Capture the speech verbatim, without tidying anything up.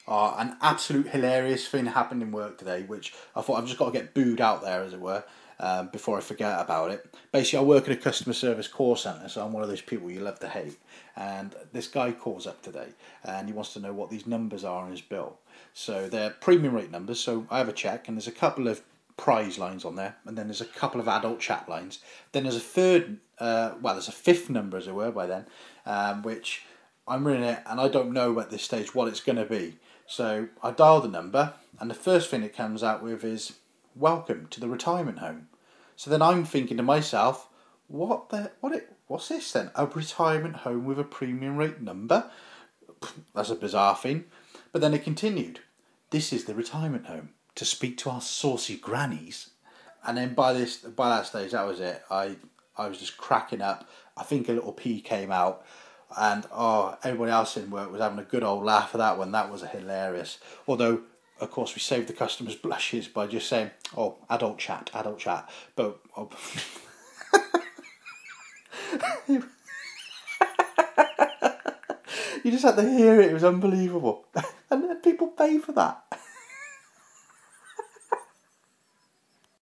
Uh, an absolute hilarious thing happened in work today, which I thought I've just got to get booed out there, as it were, um, before I forget about it. Basically, I work at a customer service call centre, so I'm one of those people you love to hate. And this guy calls up today, and he wants to know what these numbers are on his bill. So they're premium rate numbers, so I have a check, and there's a couple of prize lines on there, and then there's a couple of adult chat lines. Then there's a third, uh, well, there's a fifth number, as it were, by then, um, which I'm reading it, and I don't know at this stage what it's going to be. So I dial the number, and the first thing it comes out with is "Welcome to the retirement home." So then I'm thinking to myself, "What the what it what's this then? A retirement home with a premium rate number? That's a bizarre thing." But then it continued, "This is the retirement home. To speak to our saucy grannies." And then by this by that stage, that was it. I I was just cracking up. I think a little pea came out, and oh, everybody else in work was having a good old laugh at that one. That was hilarious. Although, of course, we saved the customers' blushes by just saying, "Oh, adult chat, adult chat." But oh, you just had to hear it. It was unbelievable, and then people pay for that.